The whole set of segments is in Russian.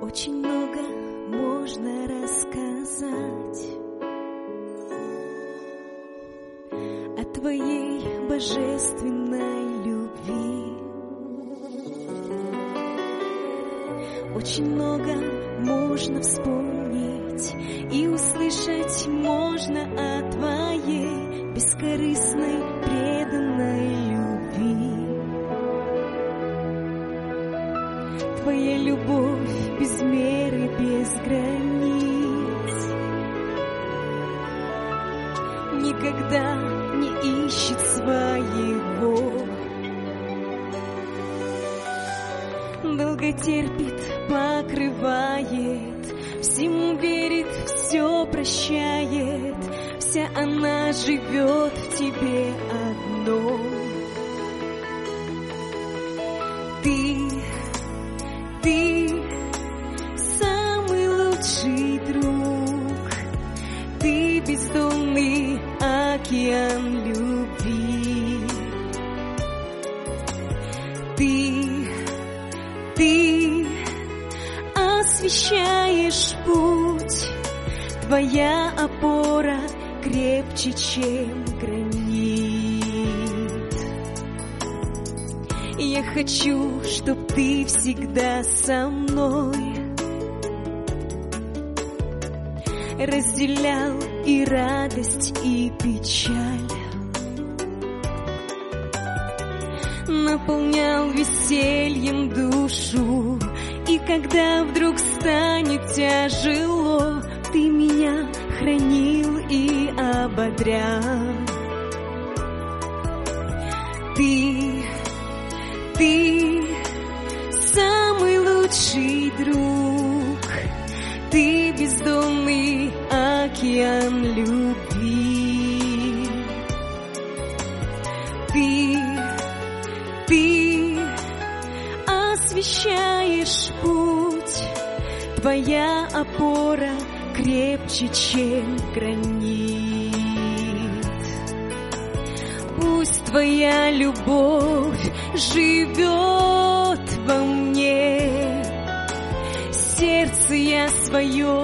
Очень много можно рассказать о Твоей божественной любви. Очень много можно вспомнить и услышать можно о Твоей бескорыстной, преданной любви. Твоя любовь без меры, без границ, никогда не ищет своего, долго терпит, покрывает, всему верит, все прощает, вся она живет в Тебе одном. Ты самый лучший друг, Ты бездонный океан любви. Ты освещаешь путь, Твоя опора крепче, чем гранит. Я хочу, чтоб Ты всегда со мной разделял и радость, и печаль, наполнял весельем душу, и когда вдруг станет тяжело, Ты меня хранил и ободрял. Ты самый лучший друг, Ты бездонный океан любви. Ты освещаешь путь, Твоя опора крепче, чем гранит. Пусть Твоя любовь живет во мне, сердце я свое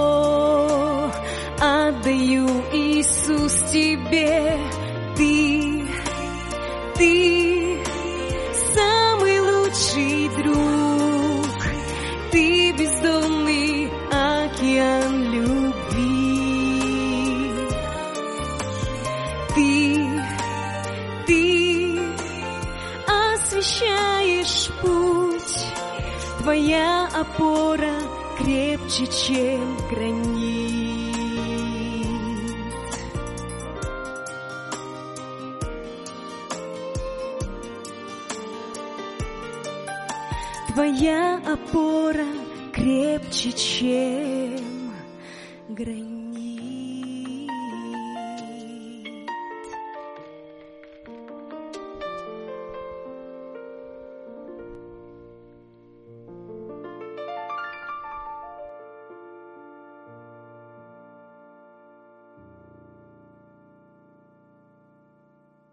отдаю, Иисус, Тебе. Ты самый лучший друг, Ты бездонный океан любви. Ты освещаешь путь, Твоя опора крепче, чем гранит. Твоя опора крепче, чем гранит.